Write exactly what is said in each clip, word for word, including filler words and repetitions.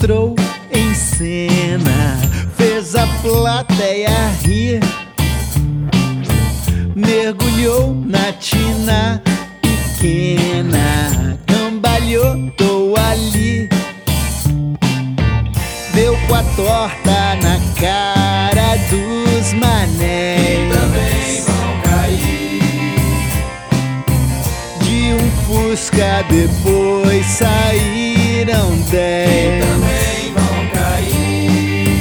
entrou em cena, fez a plateia rir, mergulhou na tina pequena, cambalhotou ali, deu com a torta na cara dos manéis. Também vão cair. De um Fusca depois saíram dez. Também vão cair.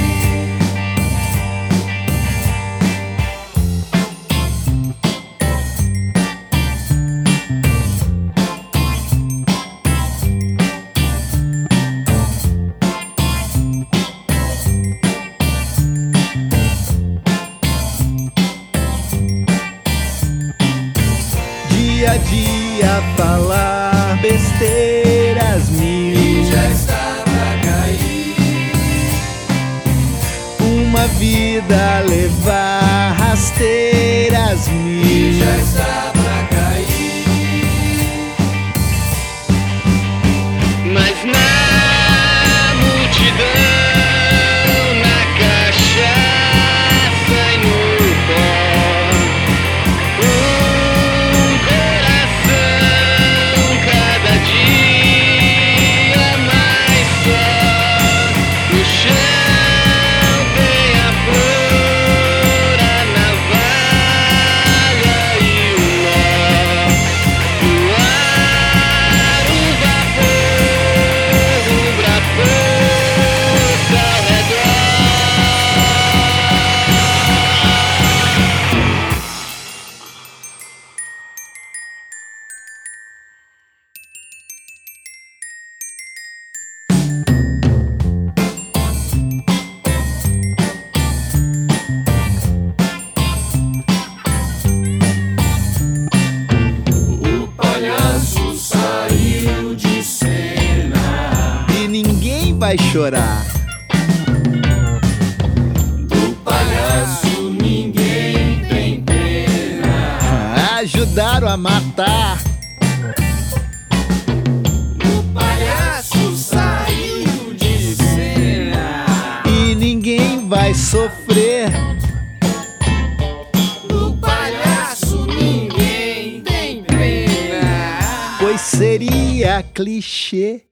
Dia a dia falar besteiras mil, Já está pra cair. uma vida levar rasteiras mil. Já está pra cair. Mas na multidão, na cachaça e no pó, um coração cada dia mais só. No chão tem a flor, a navalha e o nó. No ar o vapor rubra a força ao redor. O palhaço saiu de cena. E ninguém vai chorar. Do palhaço ninguém tem pena. Ajudaram a matar. O palhaço saiu de cena. E ninguém vai sofrer. Do palhaço ninguém tem pena. Pois seria clichê.